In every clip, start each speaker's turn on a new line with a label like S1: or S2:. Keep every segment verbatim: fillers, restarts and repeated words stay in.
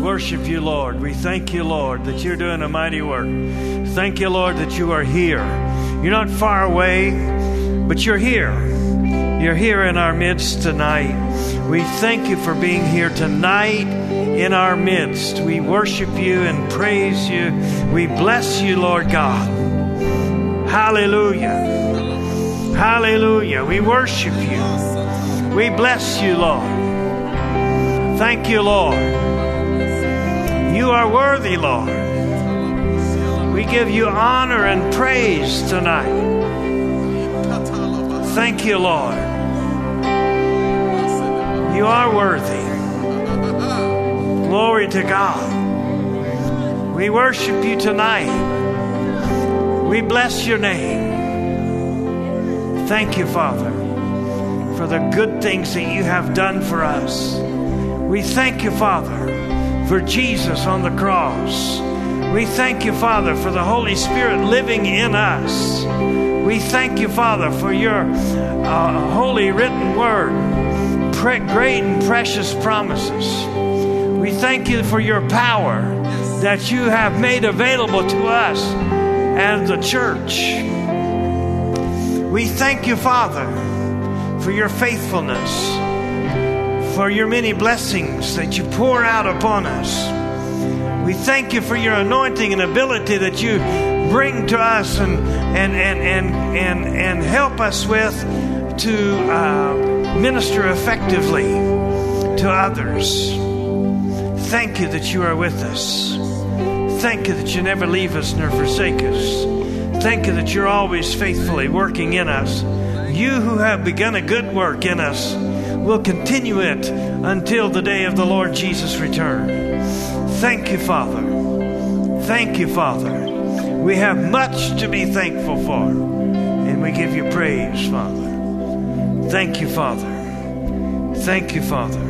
S1: worship you, Lord. We thank you, Lord, that you're doing a mighty work. Thank you, Lord, that you are here. You're not far away, but you're here. You're here in our midst tonight. We thank you for being here tonight in our midst. We worship you and praise you. We bless you, Lord God. Hallelujah. Hallelujah. We worship you. We bless you, Lord. Thank you, Lord. You are worthy, Lord. We give you honor and praise tonight. Thank you, Lord. You are worthy. Glory to God. We worship you tonight. We bless your name. Thank you, Father, for the good things that you have done for us. We thank you, Father, for Jesus on the cross. We thank you, Father, for the Holy Spirit living in us. We thank you, Father, for your uh, holy written word, pre- great and precious promises. We thank you for your power that you have made available to us as the church. We thank you, Father, for your faithfulness, for your many blessings that you pour out upon us. We thank you for your anointing and ability that you bring to us and and and and and, and help us with to uh, minister effectively to others. Thank you that you are with us. Thank you that you never leave us nor forsake us. Thank you that you're always faithfully working in us. You who have begun a good work in us will continue it until the day of the Lord Jesus' return. Thank you, Father. Thank you, Father. We have much to be thankful for, and we give you praise, Father. Thank you, Father. Thank you, Father.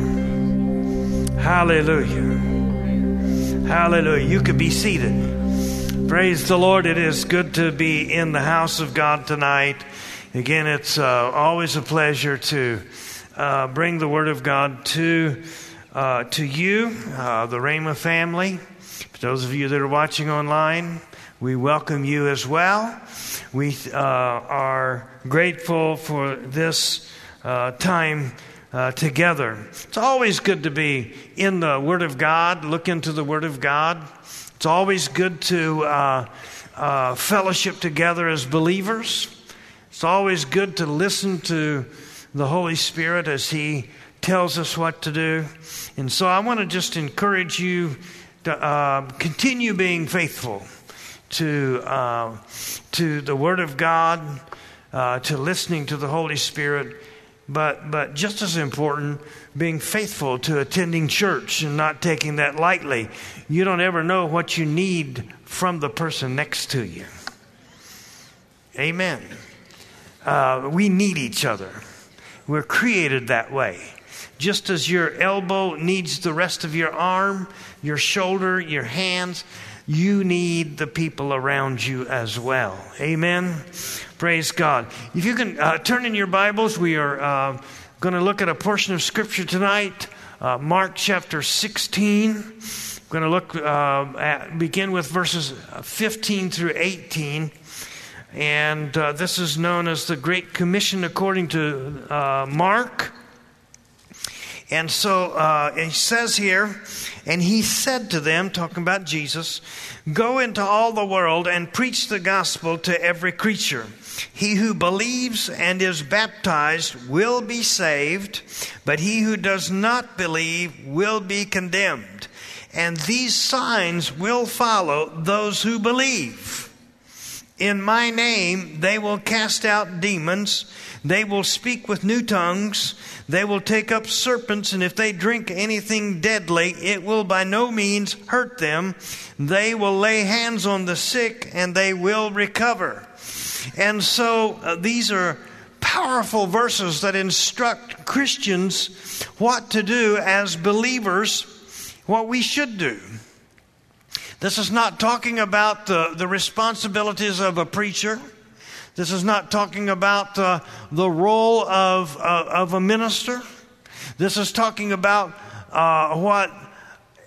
S1: Hallelujah. Hallelujah. You could be seated. Praise the Lord. It is good to be in the house of God tonight. Again, it's uh, always a pleasure to uh, bring the Word of God to uh, to you, uh, the Rhema family. For those of you that are watching online, we welcome you as well. We uh, are grateful for this uh, time uh, together. It's always good to be in the Word of God, look into the Word of God. It's always good to uh, uh, fellowship together as believers. It's always good to listen to the Holy Spirit as He tells us what to do. And so I want to just encourage you to uh, continue being faithful to uh, to the Word of God, uh, to listening to the Holy Spirit, but but just as important, being faithful to attending church and not taking that lightly. You don't ever know what you need from the person next to you. Amen. Uh, we need each other. We're created that way. Just as your elbow needs the rest of your arm, your shoulder, your hands, you need the people around you as well. Amen. Praise God. If you can uh, turn in your Bibles, we are uh, going to look at a portion of Scripture tonight, uh, Mark chapter sixteen. We're going to look uh, at, begin with verses fifteen through eighteen. And uh, this is known as the Great Commission according to uh, Mark. And so uh, it says here, and he said to them, talking about Jesus, "Go into all the world and preach the gospel to every creature. He who believes and is baptized will be saved, but he who does not believe will be condemned. And these signs will follow those who believe. In my name they will cast out demons. They will speak with new tongues. They will take up serpents, and if they drink anything deadly, it will by no means hurt them. They will lay hands on the sick, and they will recover." And so uh, these are powerful verses that instruct Christians what to do as believers, what we should do. This is not talking about the, the responsibilities of a preacher. This is not talking about uh, the role of, uh, of a minister. This is talking about uh, what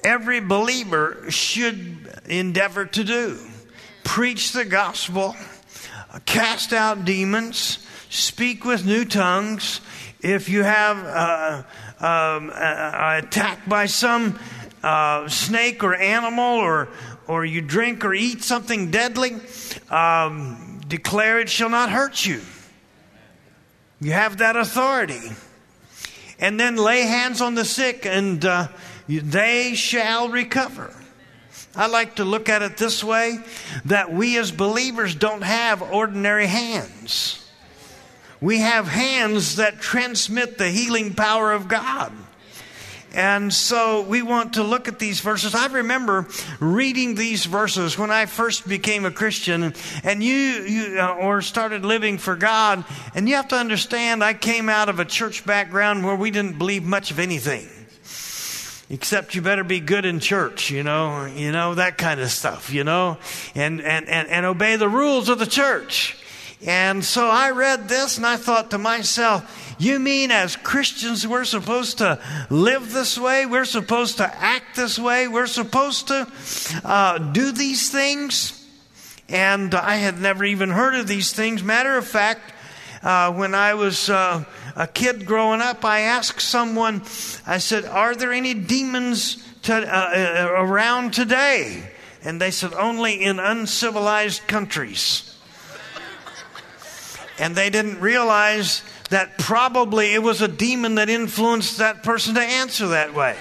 S1: every believer should endeavor to do. Preach the gospel, cast out demons, speak with new tongues. If you have uh, um, uh, attacked by some uh, snake or animal, or or you drink or eat something deadly, um, declare it shall not hurt you. You have that authority. And then lay hands on the sick, and uh, they shall recover. I like to look at it this way, that we as believers don't have ordinary hands. We have hands that transmit the healing power of God. And so we want to look at these verses. I remember reading these verses when I first became a Christian, and you, you uh, or started living for God. And you have to understand, I came out of a church background where we didn't believe much of anything, except you better be good in church, you know, you know, that kind of stuff, you know, and, and, and, and obey the rules of the church. And so I read this and I thought to myself, you mean as Christians we're supposed to live this way? We're supposed to act this way? We're supposed to uh, do these things? And I had never even heard of these things. Matter of fact, uh, when I was uh, a kid growing up, I asked someone, I said, are there any demons to, uh, around today? And they said, only in uncivilized countries. And they didn't realize that probably it was a demon that influenced that person to answer that way.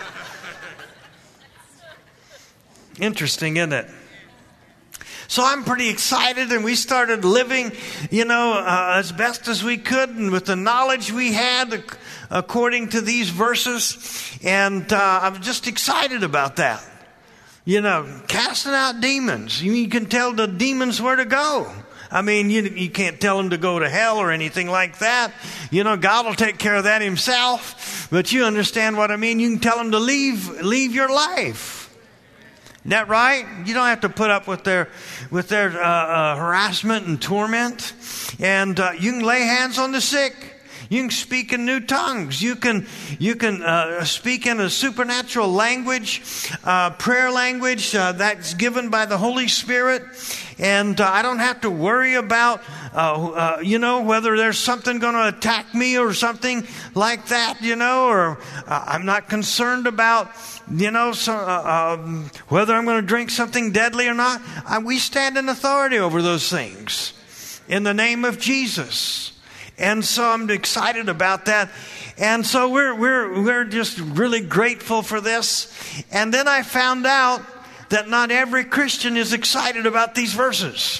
S1: Interesting, isn't it? So I'm pretty excited, and we started living, you know, uh, as best as we could, and with the knowledge we had according to these verses. And uh, I'm just excited about that. You know, casting out demons. You can tell the demons where to go. I mean, you, you can't tell them to go to hell or anything like that. You know, God will take care of that himself. But you understand what I mean. You can tell them to leave, leave your life. Isn't that right? You don't have to put up with their, with their uh, uh, harassment and torment. And uh, you can lay hands on the sick. You can speak in new tongues. You can you can uh, speak in a supernatural language, uh, prayer language uh, that's given by the Holy Spirit. And uh, I don't have to worry about, uh, uh, you know, whether there's something going to attack me or something like that, you know, or uh, I'm not concerned about, you know, so, uh, um, whether I'm going to drink something deadly or not. Uh, we stand in authority over those things in the name of Jesus. And so I'm excited about that. And so we're we're we're just really grateful for this. And then I found out that not every Christian is excited about these verses.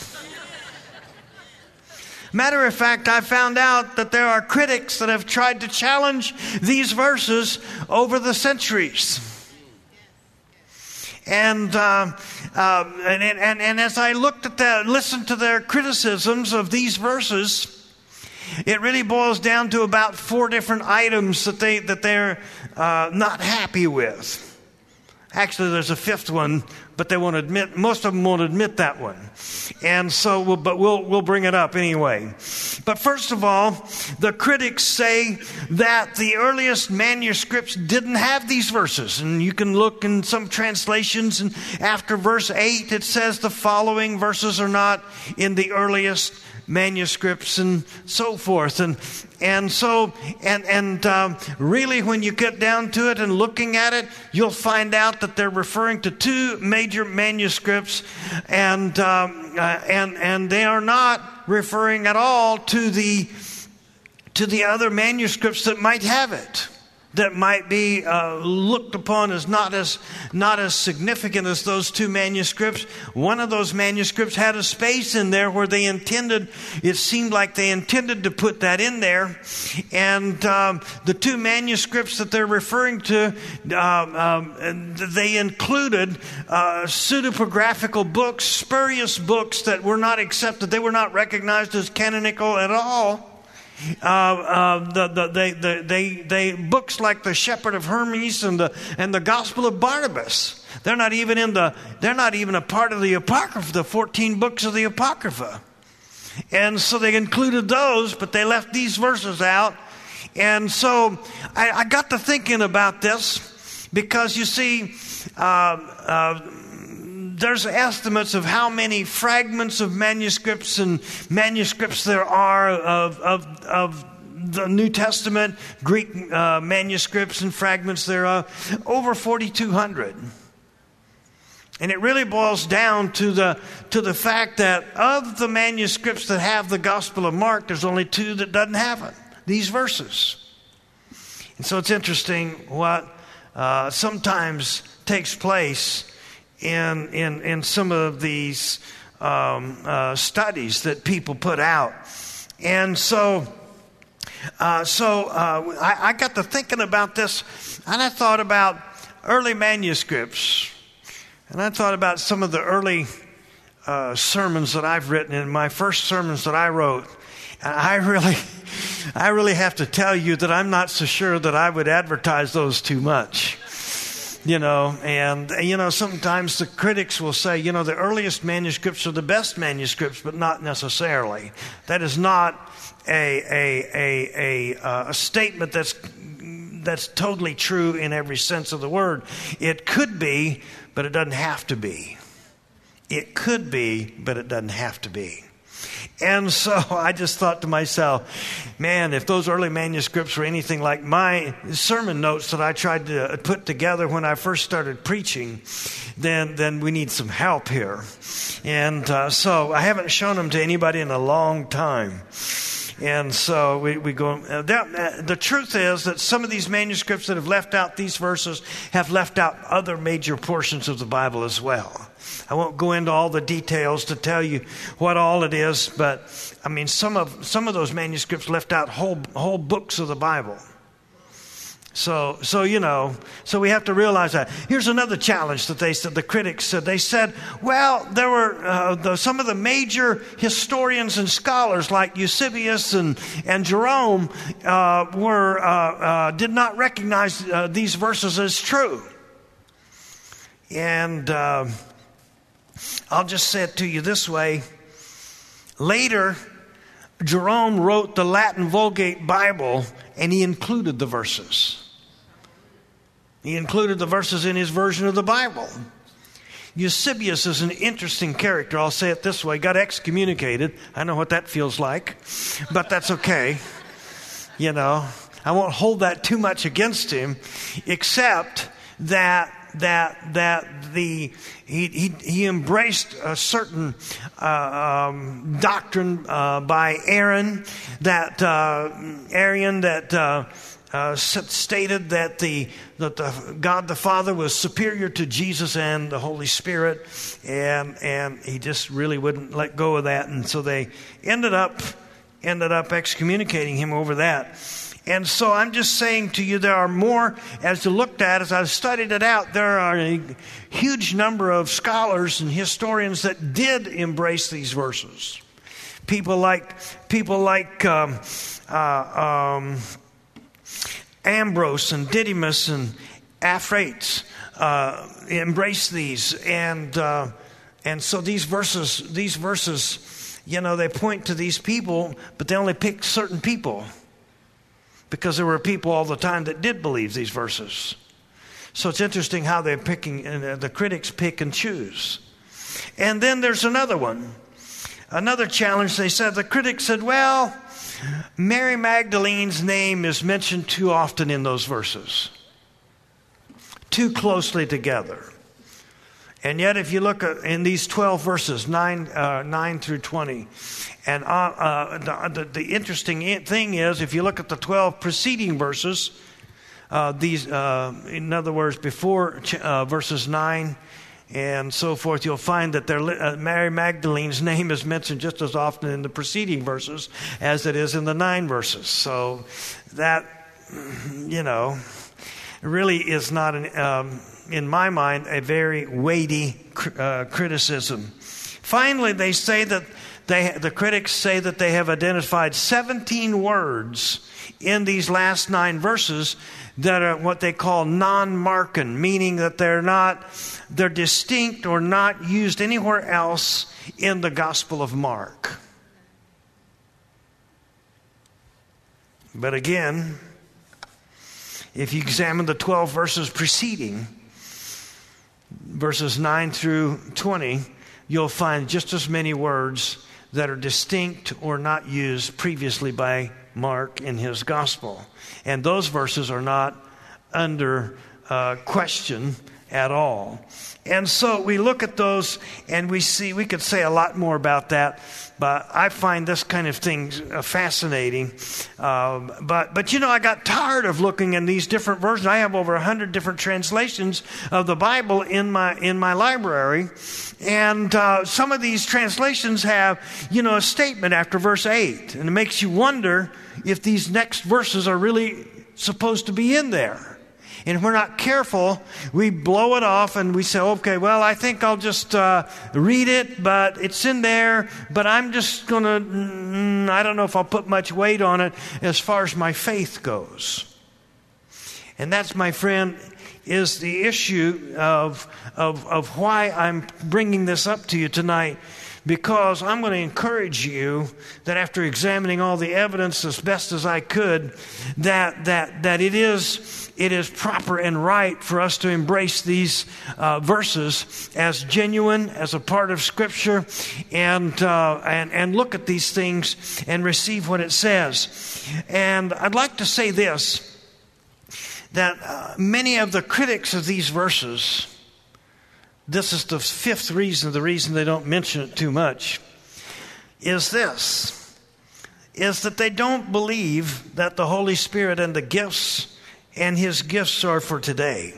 S1: Matter of fact, I found out that there are critics that have tried to challenge these verses over the centuries. And uh, uh, and, and and as I looked at that, listened to their criticisms of these verses, it really boils down to about four different items that they that they're uh, not happy with. Actually, there's a fifth one, but they won't admit. Most of them won't admit that one, and so, we'll, but we'll we'll bring it up anyway. But first of all, the critics say that the earliest manuscripts didn't have these verses, and you can look in some translations, and after verse eight, it says the following verses are not in the earliest manuscripts and so forth. And and so and and um, really when you get down to it and looking at it, you'll find out that they're referring to two major manuscripts, and um, uh, and and they are not referring at all to the to the other manuscripts that might have it, that might be uh, looked upon as not as not as significant as those two manuscripts. One of those manuscripts had a space in there where they intended, it seemed like they intended to put that in there. And um, the two manuscripts that they're referring to, um, um, they included uh, pseudepigraphical books, spurious books that were not accepted. They were not recognized as canonical at all. Uh, uh, the, the, they, the, they, they, books like the Shepherd of Hermes and the and the Gospel of Barnabas. They're not even in the. They're not even a part of the Apocrypha, the fourteen books of the Apocrypha. And so they included those, but they left these verses out. And so I, I got to thinking about this, Because you see, uh, uh, there's estimates of how many fragments of manuscripts and manuscripts there are of, of, of the New Testament, Greek uh, manuscripts and fragments thereof, over forty-two hundred. And it really boils down to the to the fact that of the manuscripts that have the Gospel of Mark, there's only two that doesn't have it, these verses. And so it's interesting what uh, sometimes takes place in in in some of these um, uh, studies that people put out. And so uh, so uh, I, I got to thinking about this, and I thought about early manuscripts. And I thought about some of the early uh, sermons that I've written, and my first sermons that I wrote. And I really, I really have to tell you that I'm not so sure that I would advertise those too much. You know, and, you know, sometimes the critics will say, you know, the earliest manuscripts are the best manuscripts, but not necessarily. That is not a, a, a, a, uh, a statement that's, that's totally true in every sense of the word. It could be, but it doesn't have to be. It could be, but it doesn't have to be. And so I just thought to myself, man, if those early manuscripts were anything like my sermon notes that I tried to put together when I first started preaching, then then we need some help here. And uh, so I haven't shown them to anybody in a long time. And so we, we go, uh, that, uh, the truth is that some of these manuscripts that have left out these verses have left out other major portions of the Bible as well. I won't go into all the details to tell you what all it is, but I mean, some of some of those manuscripts left out whole whole books of the Bible. So, so you know, so we have to realize that. Here's another challenge that they said, the critics said. They said, well, there were uh, the, some of the major historians and scholars like Eusebius and, and Jerome uh, were uh, uh, did not recognize uh, these verses as true. And uh, I'll just say it to you this way. Later, Jerome wrote the Latin Vulgate Bible, and he included the verses. He included the verses in his version of the Bible. Eusebius is an interesting character. I'll say it this way. Got excommunicated. I know what that feels like, but that's okay. You know, I won't hold that too much against him, except that that that the he he, he embraced a certain uh, um, doctrine uh, by Aaron, that uh, Arian that uh, uh, stated that the that the God the Father was superior to Jesus and the Holy Spirit, and and he just really wouldn't let go of that, and so they ended up ended up excommunicating him over that. And so I'm just saying to you, there are more, as you looked at, as I studied it out, there are a huge number of scholars and historians that did embrace these verses. People like people like um, uh, um, Ambrose and Didymus and Aphraites uh, embraced these, and uh, and so these verses, these verses, you know, they point to these people, but they only pick certain people. Because there were people all the time that did believe these verses. So it's interesting how they're picking, uh, the critics pick and choose. And then there's another one. Another challenge, they said, the critics said, well, Mary Magdalene's name is mentioned too often in those verses. Too closely together. And yet if you look at in these twelve verses, nine, uh, nine through twenty, and uh, uh, the, the interesting thing is, if you look at the twelve preceding verses, uh, these, uh, in other words, before uh, verses nine and so forth, you'll find that uh, Mary Magdalene's name is mentioned just as often in the preceding verses as it is in the nine verses. So that, you know, really is not an... Um, in my mind, a very weighty uh, criticism. Finally, they say that they, the critics say that they have identified seventeen words in these last nine verses that are what they call non-Markan, meaning that they're not, they're distinct or not used anywhere else in the Gospel of Mark. But again, If you examine the twelve verses preceding, verses nine through twenty, you'll find just as many words that are distinct or not used previously by Mark in his gospel. And those verses are not under uh, question at all. And so we look at those and we see, we could say a lot more about that, but I find this kind of thing fascinating. Um, but, but you know, I got tired of looking in these different versions. I have over a hundred different translations of the Bible in my, in my library. And uh, some of these translations have, you know, a statement after verse eight. And it makes you wonder if these next verses are really supposed to be in there. And if we're not careful, we blow it off and we say, okay, well, I think I'll just uh, read it, but it's in there, but I'm just going to, mm, I don't know if I'll put much weight on it as far as my faith goes. And that's, my friend, is the issue of, of, of why I'm bringing this up to you tonight. Because I'm going to encourage you that after examining all the evidence as best as I could, that that that it is it is proper and right for us to embrace these uh, verses as genuine, as a part of Scripture, and uh, and and look at these things and receive what it says. And I'd like to say this: that uh, many of the critics of these verses, this is the fifth reason, the reason they don't mention it too much, is this, is that they don't believe that the Holy Spirit and the gifts and His gifts are for today.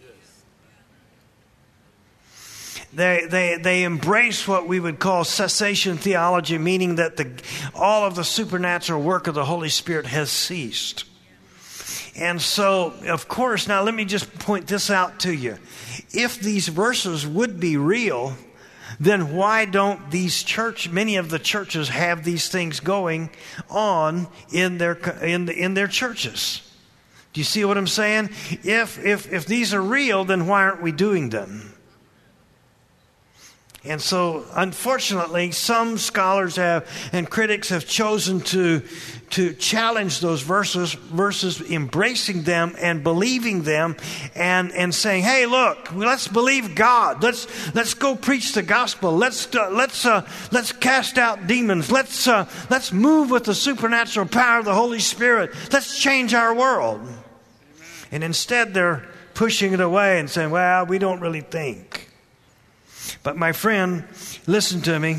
S1: They, they, they embrace what we would call cessation theology, meaning that the, all of the supernatural work of the Holy Spirit has ceased. And so, of course, now let me just point this out to you. If these verses would be real, then why don't these church, many of the churches have these things going on in their in in their churches? Do you see what I'm saying? If if if these are real, then why aren't we doing them? And so, unfortunately, some scholars have and critics have chosen to to challenge those verses, versus embracing them and believing them, and and saying, "Hey, look, let's believe God. Let's let's go preach the gospel. Let's uh, let's uh, let's cast out demons. Let's uh, let's move with the supernatural power of the Holy Spirit. Let's change our world." Amen. And instead, they're pushing it away and saying, "Well, we don't really think." But my friend, listen to me.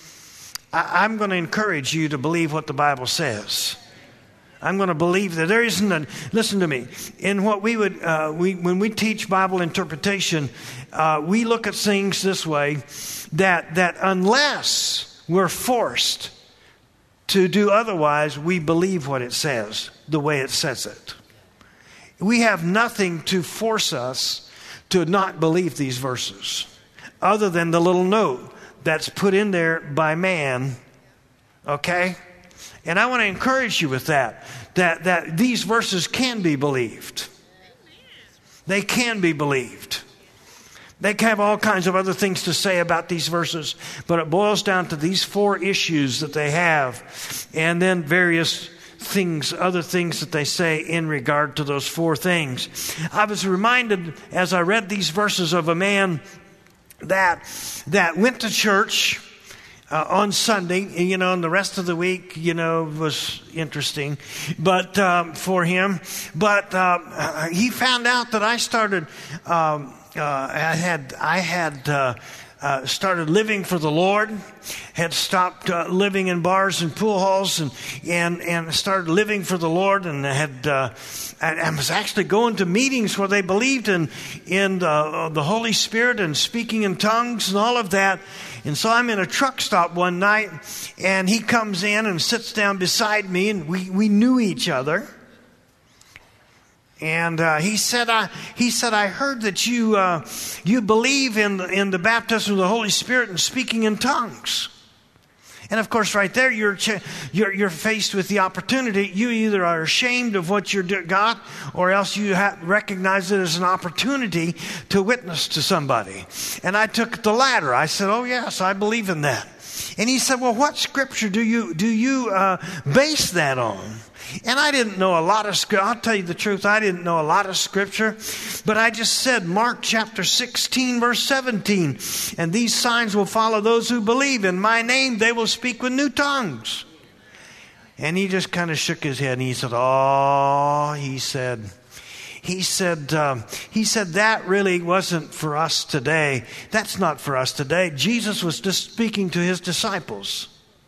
S1: I, I'm going to encourage you to believe what the Bible says. I'm going to believe that there isn't a, listen to me, in what we would, uh, we when we teach Bible interpretation, uh, we look at things this way, that, that unless we're forced to do otherwise, we believe what it says, the way it says it. We have nothing to force us to not believe these verses, other than the little note that's put in there by man, okay? And I want to encourage you with that, that, that these verses can be believed. They can be believed. They can have all kinds of other things to say about these verses, but it boils down to these four issues that they have, and then various things, other things that they say in regard to those four things. I was reminded as I read these verses of a man that that went to church uh, on Sunday, you know, and the rest of the week, you know, was interesting, but um, for him. But uh, he found out that I started, um, uh, I had, I had uh, uh, started living for the Lord, had stopped uh, living in bars and pool halls, and and and started living for the Lord, and had. Uh, I was actually going to meetings where they believed in in the, the Holy Spirit and speaking in tongues and all of that. And so I'm in a truck stop one night, and he comes in and sits down beside me, and we, we knew each other. And uh, he said, "I he said I heard that you uh, you believe in the, in the baptism of the Holy Spirit and speaking in tongues." And of course, right there, you're you're you're faced with the opportunity. You either are ashamed of what you're got, or else you ha- recognize it as an opportunity to witness to somebody. And I took the latter. I said, "Oh yes, I believe in that." And he said, well, what scripture do you, do you uh, base that on? And I didn't know a lot of scripture. I'll tell you the truth, I didn't know a lot of scripture. But I just said, Mark chapter sixteen, verse seventeen. And these signs will follow those who believe. In my name, they will speak with new tongues. And he just kind of shook his head and he said, oh, he said, he said, um, he said, that really wasn't for us today. That's not for us today. Jesus was just speaking to his disciples.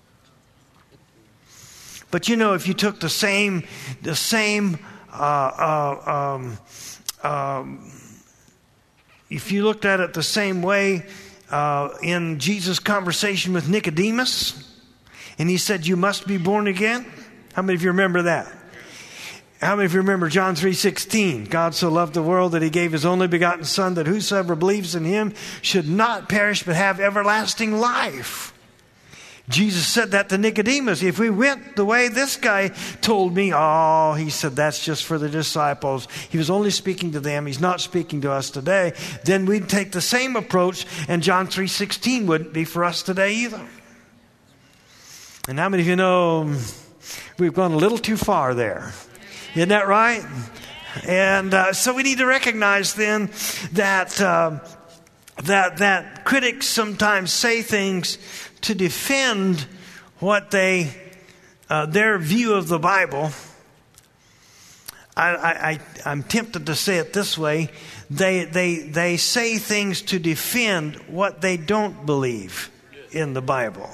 S1: But you know, if you took the same, the same, uh, uh, um, um, if you looked at it the same way uh, in Jesus' conversation with Nicodemus, and he said, you must be born again. How many of you remember that? How many of you remember John three sixteen? God so loved the world that he gave his only begotten Son, that whosoever believes in him should not perish but have everlasting life. Jesus said that to Nicodemus. If we went the way this guy told me, oh, he said, that's just for the disciples. He was only speaking to them. He's not speaking to us today. Then we'd take the same approach, and John three sixteen wouldn't be for us today either. And how many of you know we've gone a little too far there? Isn't that right? And uh, so we need to recognize then that uh, that that critics sometimes say things to defend what they uh, their view of the Bible. I, I, I I'm tempted to say it this way: they they they say things to defend what they don't believe in the Bible.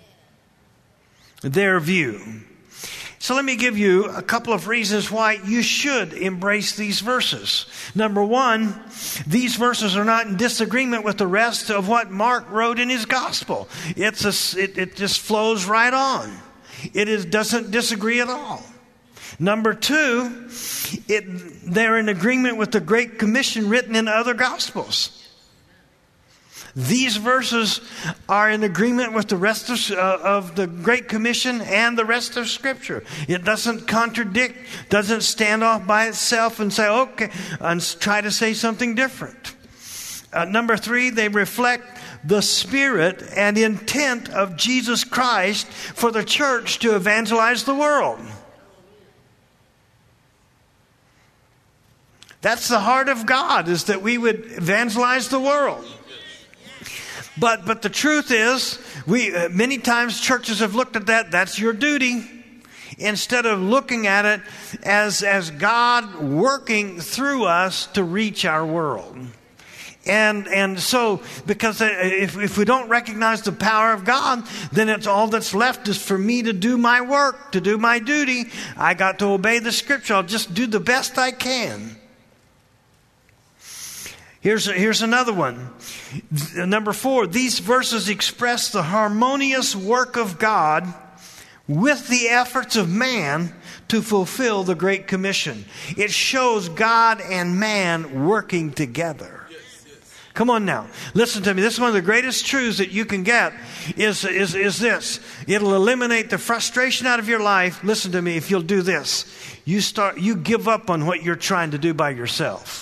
S1: Their view. So let me give you a couple of reasons why you should embrace these verses. Number one, these verses are not in disagreement with the rest of what Mark wrote in his gospel. It's a, it, it just flows right on. It is, doesn't disagree at all. Number two, it, they're in agreement with the Great Commission written in other gospels. These verses are in agreement with the rest of, uh, of the Great Commission and the rest of Scripture. It doesn't contradict, doesn't stand off by itself and say, okay, and try to say something different. Uh, number three, they reflect the spirit and intent of Jesus Christ for the church to evangelize the world. That's the heart of God, is that we would evangelize the world. But but the truth is, we uh, many times churches have looked at that. That's your duty, instead of looking at it as as God working through us to reach our world. And and so because if if we don't recognize the power of God, then it's all that's left is for me to do my work, to do my duty. I got to obey the Scripture. I'll just do the best I can. Here's, here's another one. Number four, these verses express the harmonious work of God with the efforts of man to fulfill the Great Commission. It shows God and man working together. Come on now. Listen to me. This is one of the greatest truths that you can get is, is, is this. It'll eliminate the frustration out of your life. Listen to me. If you'll do this, you start, you give up on what you're trying to do by yourself.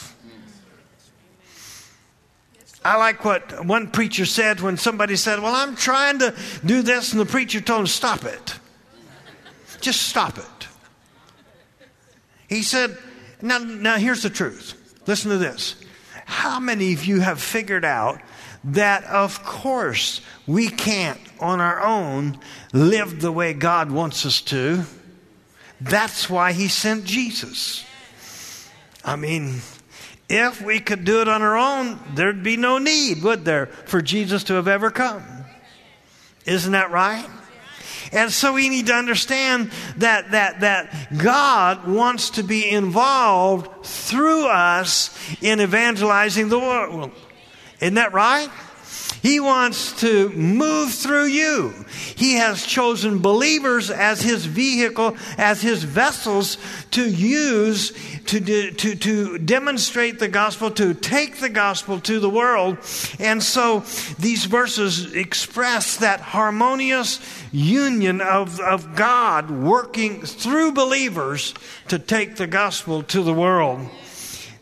S1: I like what one preacher said when somebody said, well, I'm trying to do this, and the preacher told him, stop it. Just stop it. He said, now, now here's the truth. Listen to this. How many of you have figured out that, of course, we can't on our own live the way God wants us to? That's why he sent Jesus. I mean, if we could do it on our own, there'd be no need, would there, for Jesus to have ever come? Isn't that right? And so we need to understand that that that God wants to be involved through us in evangelizing the world. Isn't that right? He wants to move through you. He has chosen believers as his vehicle, as his vessels to use to, de- to, to demonstrate the gospel, to take the gospel to the world. And so these verses express that harmonious union of, of God working through believers to take the gospel to the world.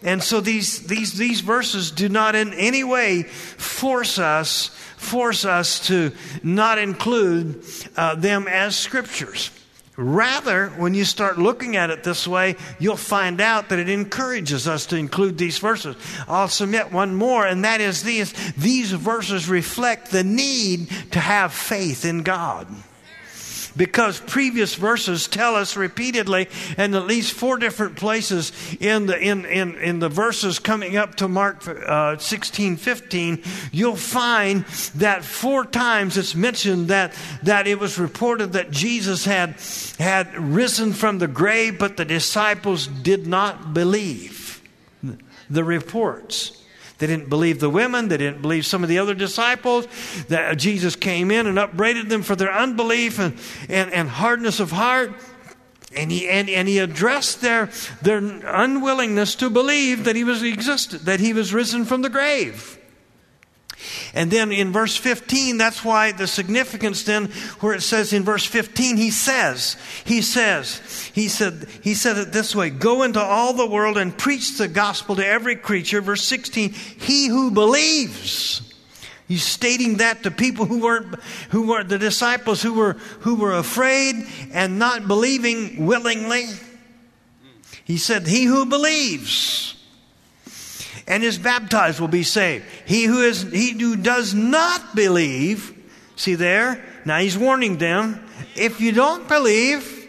S1: And so these, these, these verses do not in any way force us, force us to not include uh, them as scriptures. Rather, when you start looking at it this way, you'll find out that it encourages us to include these verses. I'll submit one more, and that is these. These verses reflect the need to have faith in God. Because previous verses tell us repeatedly, and at least four different places in the in in, in the verses coming up to Mark uh, sixteen fifteen, you'll find that four times it's mentioned that that it was reported that Jesus had had risen from the grave, but the disciples did not believe the reports. They didn't believe the women. They didn't believe some of the other disciples. That Jesus came in and upbraided them for their unbelief and, and, and hardness of heart. And he and, and he addressed their their unwillingness to believe that he was existed, that he was risen from the grave. And then in verse fifteen, that's why the significance then, where it says in verse fifteen, he says, he says, he said, he said it this way, go into all the world and preach the gospel to every creature. Verse sixteen, he who believes. He's stating that to people who weren't, who were the disciples who were, who were afraid and not believing willingly. He said, he who believes and is baptized will be saved. He who is he who does not believe, see there, now he's warning them, if you don't believe,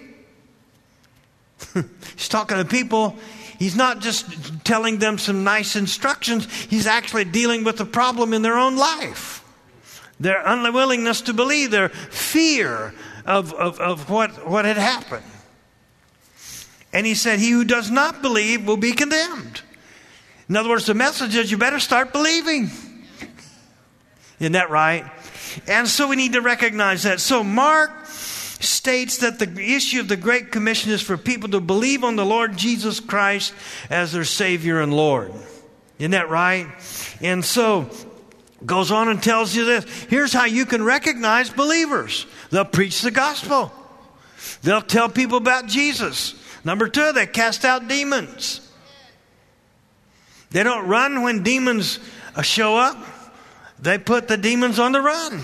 S1: he's talking to people, he's not just telling them some nice instructions, he's actually dealing with the problem in their own life. Their unwillingness to believe, their fear of, of, of what, what had happened. And he said, he who does not believe will be condemned. In other words, the message is you better start believing. Isn't that right? And so we need to recognize that. So Mark states that the issue of the Great Commission is for people to believe on the Lord Jesus Christ as their Savior and Lord. Isn't that right? And so goes on and tells you this. Here's how you can recognize believers. They'll preach the gospel. They'll tell people about Jesus. Number two, they cast out demons. They don't run when demons show up. They put the demons on the run.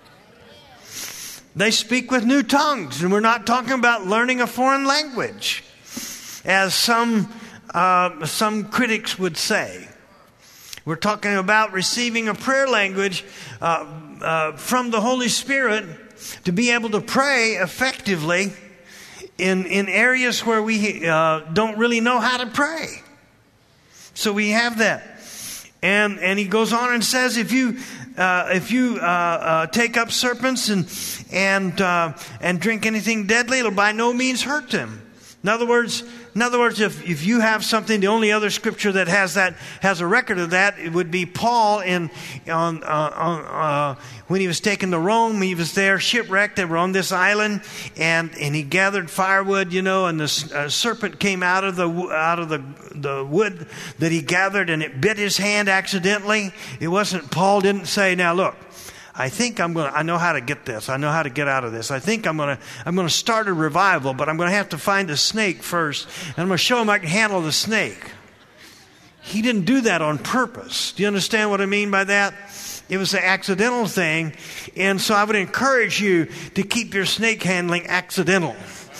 S1: They speak with new tongues. And we're not talking about learning a foreign language, as some, uh, some critics would say. We're talking about receiving a prayer language uh, uh, from the Holy Spirit to be able to pray effectively in, in areas where we uh, don't really know how to pray. So we have that. And and he goes on and says, if you uh, if you uh, uh, take up serpents and and uh, and drink anything deadly, it'll by no means hurt them. In other words, in other words, if, if you have something, the only other scripture that has that has a record of that, it would be Paul in on, uh, on uh, when he was taken to Rome. He was there shipwrecked. They were on this island, and, and he gathered firewood, you know, and the uh, serpent came out of the out of the the wood that he gathered, and it bit his hand accidentally. It wasn't Paul didn't say, now look, I think I'm going to, I know how to get this. I know how to get out of this. I think I'm going to, I'm going to start a revival, but I'm going to have to find a snake first. And I'm going to show him I can handle the snake. He didn't do that on purpose. Do you understand what I mean by that? It was an accidental thing. And so I would encourage you to keep your snake handling accidental.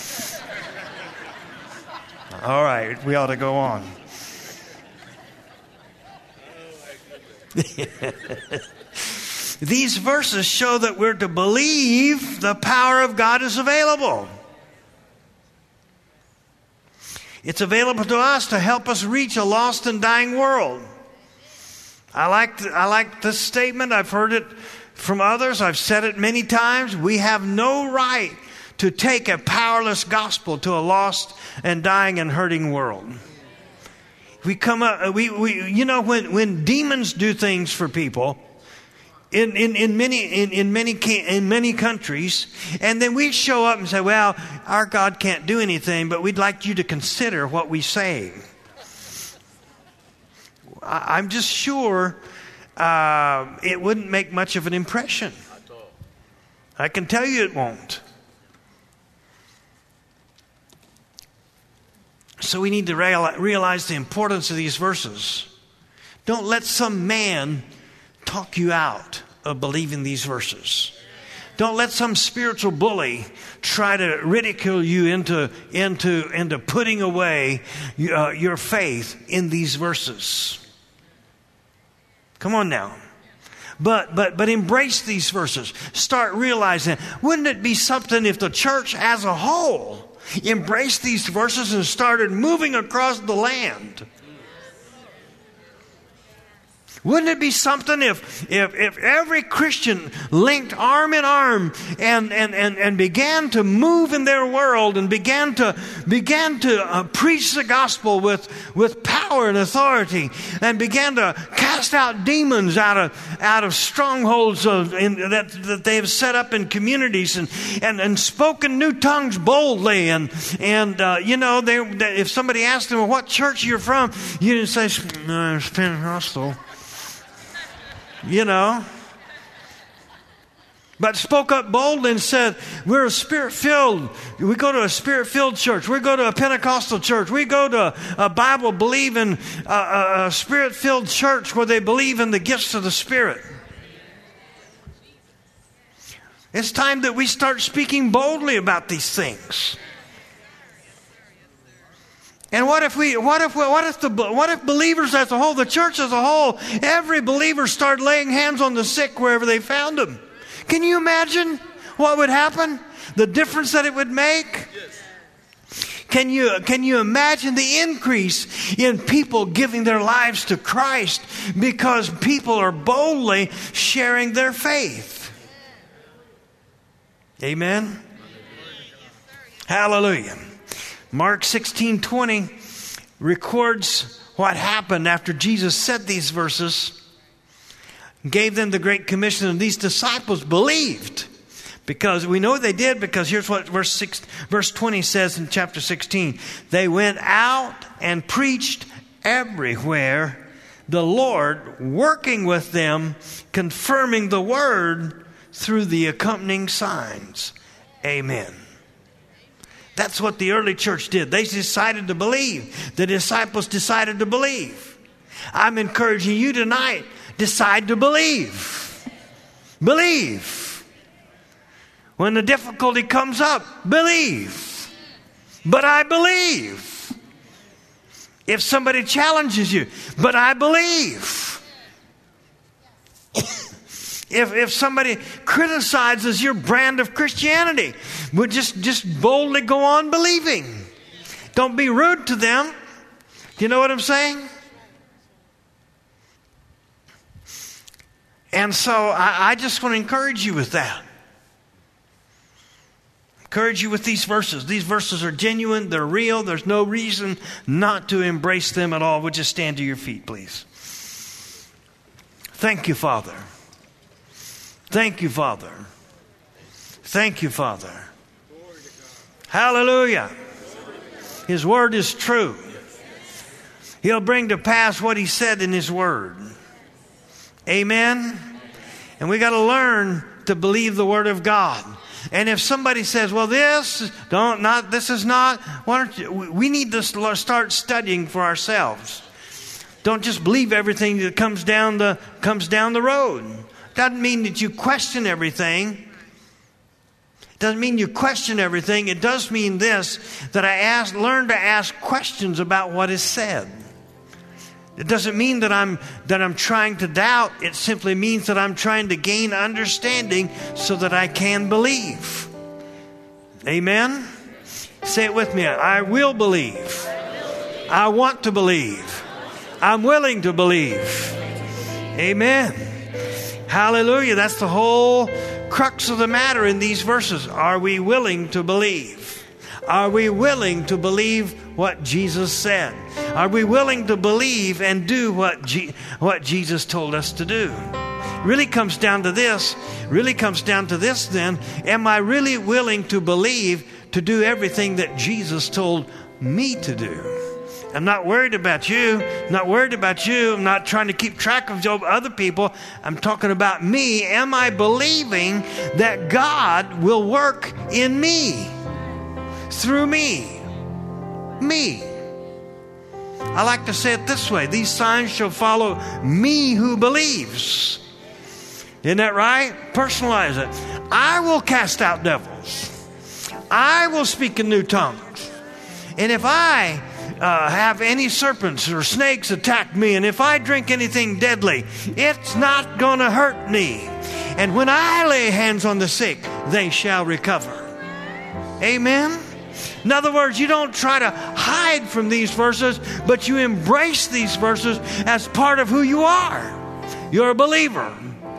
S1: All right, we ought to go on. These verses show that we're to believe the power of God is available. It's available to us to help us reach a lost and dying world. I like I like this statement. I've heard it from others. I've said it many times. We have no right to take a powerless gospel to a lost and dying and hurting world. We come up, we, we you know, when, when demons do things for people, In, in, in many in, in many in many countries, and then we show up and say, well, our God can't do anything, but we'd like you to consider what we say. I, I'm just sure uh, it wouldn't make much of an impression. I can tell you it won't. So we need to realize the importance of these verses. Don't let some man talk you out of believing these verses. Don't let some spiritual bully try to ridicule you into, into, into putting away uh, your faith in these verses. Come on now. But, but, but embrace these verses. Start realizing, wouldn't it be something if the church as a whole embraced these verses and started moving across the land? Wouldn't it be something if, if, if every Christian linked arm in arm and, and, and, and began to move in their world and began to, began to uh, preach the gospel with, with power and authority and began to cast out demons out of, out of strongholds of, in, that, that they have set up in communities and, and, and spoken new tongues boldly. And, and uh, you know, they, they, if somebody asked them, well, what church you're from, you didn't say, no, it's Pentecostal. You know, but spoke up boldly and said, we're a spirit-filled, we go to a spirit-filled church, we go to a Pentecostal church, we go to a Bible-believing, uh, a spirit-filled church where they believe in the gifts of the Spirit. It's time that we start speaking boldly about these things. And what if we, what if, what if the, what if believers as a whole, the church as a whole, every believer started laying hands on the sick wherever they found them? Can you imagine what would happen? The difference that it would make? Can you, can you imagine the increase in people giving their lives to Christ because people are boldly sharing their faith? Amen? Hallelujah. Mark sixteen twenty records what happened after Jesus said these verses, gave them the Great Commission, and these disciples believed. Because we know they did, because here's what verse six, verse twenty says in chapter sixteen. They went out and preached everywhere, the Lord working with them, confirming the word through the accompanying signs. Amen. That's what the early church did. They decided to believe. The disciples decided to believe. I'm encouraging you tonight, decide to believe. Believe. When the difficulty comes up, believe. But I believe. If somebody challenges you, but I believe. If, if somebody criticizes your brand of Christianity, we'll just, just boldly go on believing. Don't be rude to them. Do you know what I'm saying? And so I, I just want to encourage you with that. Encourage you with these verses. These verses are genuine. They're real. There's no reason not to embrace them at all. Would you stand to your feet, please? Thank you, Father. Thank you, Father. Thank you, Father. Hallelujah. His word is true. He'll bring to pass what he said in his word. Amen. And we got to learn to believe the word of God. And if somebody says, well, this don't not this is not, why don't you, we need to start studying for ourselves. Don't just believe everything that comes down the comes down the road. Doesn't mean that you question everything. It doesn't mean you question everything. It does mean this, that I ask, learn to ask questions about what is said. It doesn't mean that I'm that I'm trying to doubt. It simply means that I'm trying to gain understanding so that I can believe. Amen? Say it with me. I will believe. I want to believe. I'm willing to believe. Amen. Hallelujah. That's the whole crux of the matter in these verses. Are we willing to believe? Are we willing to believe what Jesus said? Are we willing to believe and do what G- what Jesus told us to do? Really comes down to this. Really comes down to this then. Am I really willing to believe to do everything that Jesus told me to do? I'm not worried about you. I'm not worried about you. I'm not trying to keep track of other people. I'm talking about me. Am I believing that God will work in me? Through me? Me. I like to say it this way. These signs shall follow me who believes. Isn't that right? Personalize it. I will cast out devils. I will speak in new tongues. And if I uh, have any serpents or snakes attack me, and if I drink anything deadly, it's not going to hurt me. And when I lay hands on the sick, they shall recover. Amen? In other words, you don't try to hide from these verses, but you embrace these verses as part of who you are. You're a believer.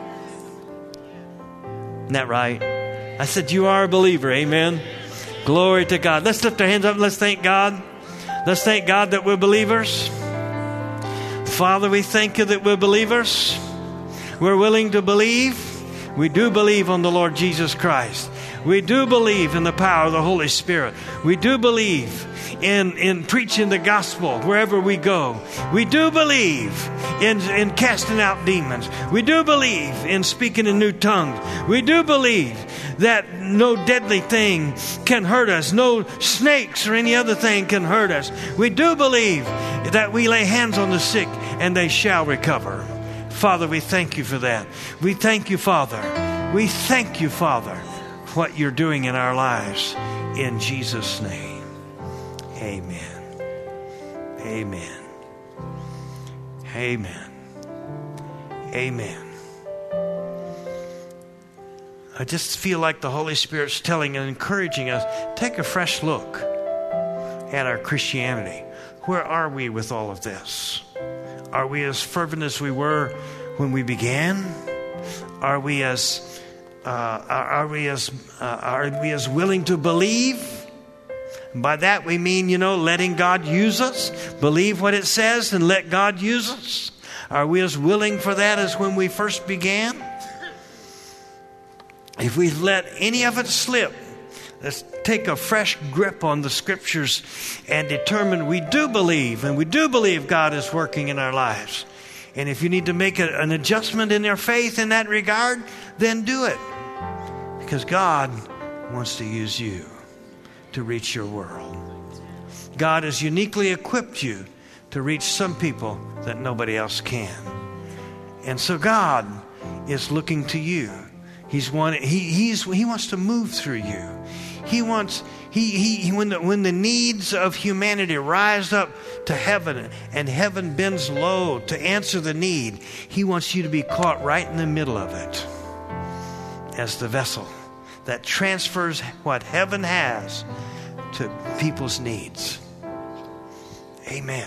S1: Isn't that right? I said you are a believer. Amen? Glory to God. Let's lift our hands up and let's thank God. Let's thank God that we're believers. Father, we thank you that we're believers. We're willing to believe. We do believe on the Lord Jesus Christ. We do believe in the power of the Holy Spirit. We do believe in, in preaching the gospel wherever we go. We do believe in, in casting out demons. We do believe in speaking in new tongues. We do believe that no deadly thing can hurt us. No snakes or any other thing can hurt us. We do believe that we lay hands on the sick and they shall recover. Father, we thank you for that. We thank you, Father. We thank you, Father, what you're doing in our lives. In Jesus' name. Amen. Amen. Amen. Amen. I just feel like the Holy Spirit's telling and encouraging us, take a fresh look at our Christianity. Where are we with all of this? Are we as fervent as we were when we began? Are we as uh, are, are we as uh, are we as willing to believe? And by that we mean, you know, letting God use us. Believe what it says and let God use us. Are we as willing for that as when we first began? If we let any of it slip, let's take a fresh grip on the Scriptures and determine we do believe, and we do believe God is working in our lives. And if you need to make a, an adjustment in your faith in that regard, then do it. Because God wants to use you to reach your world. God has uniquely equipped you to reach some people that nobody else can. And so God is looking to you. He's one, he, he's, he wants to move through you. He wants, he, he, when the, when the needs of humanity rise up to heaven and heaven bends low to answer the need, he wants you to be caught right in the middle of it as the vessel that transfers what heaven has to people's needs. Amen.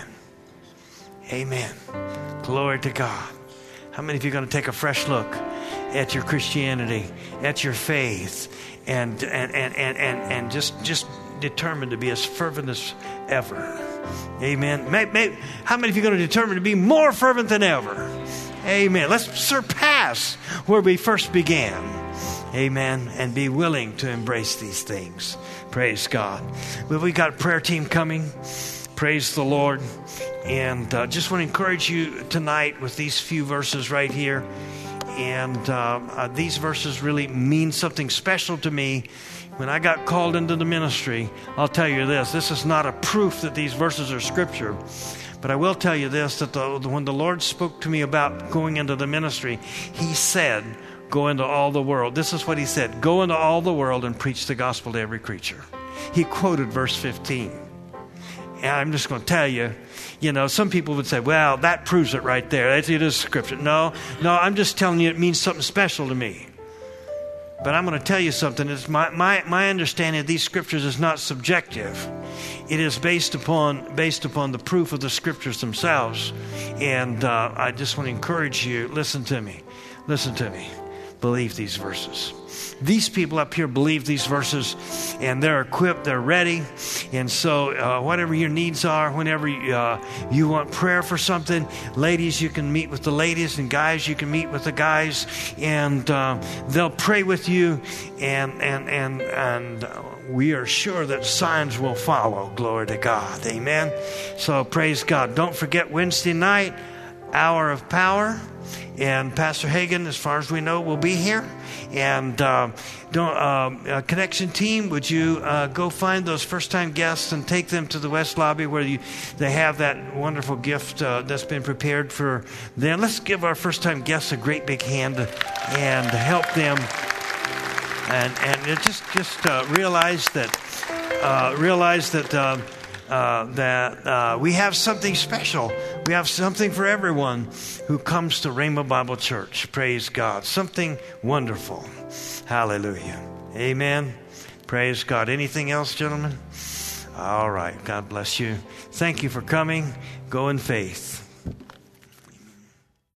S1: Amen. Glory to God. How many of you are going to take a fresh look at your Christianity, at your faith, and and and and and, and just just determined to be as fervent as ever? Amen. Maybe, maybe, how many of you are going to determine to be more fervent than ever? Amen. Let's surpass where we first began. Amen. And be willing to embrace these things. Praise God. Well, we got a prayer team coming. Praise the Lord. And uh, just want to encourage you tonight with these few verses right here. And uh, uh, these verses really mean something special to me. When I got called into the ministry, I'll tell you this. This is not a proof that these verses are Scripture. But I will tell you this, that the, when the Lord spoke to me about going into the ministry, He said, go into all the world. This is what He said. Go into all the world and preach the gospel to every creature. He quoted verse fifteen. And I'm just going to tell you, you know, some people would say, well, that proves it right there. It is Scripture. No, no, I'm just telling you it means something special to me. But I'm going to tell you something. It's my, my, my understanding of these Scriptures is not subjective. It is based upon based upon the proof of the Scriptures themselves. And uh, I just want to encourage you, listen to me. Listen to me. Believe these verses. These people up here believe these verses, and they're equipped, they're ready. And so uh, whatever your needs are, whenever uh, you want prayer for something, ladies, you can meet with the ladies, and guys, you can meet with the guys, and uh, they'll pray with you, and and and and we are sure that signs will follow. Glory to God. Amen. So praise God. Don't forget Wednesday night, hour of power. And Pastor Hagan, as far as we know, will be here. And uh, don't, uh, uh, Connection team, would you uh, go find those first-time guests and take them to the West Lobby where you, they have that wonderful gift uh, that's been prepared for them. Let's give our first-time guests a great big hand and help them. And and just just uh, realize that uh, realize that uh, uh, that uh, we have something special. We have something for everyone who comes to Rainbow Bible Church. Praise God. Something wonderful. Hallelujah. Amen. Praise God. Anything else, gentlemen? All right. God bless you. Thank you for coming. Go in faith.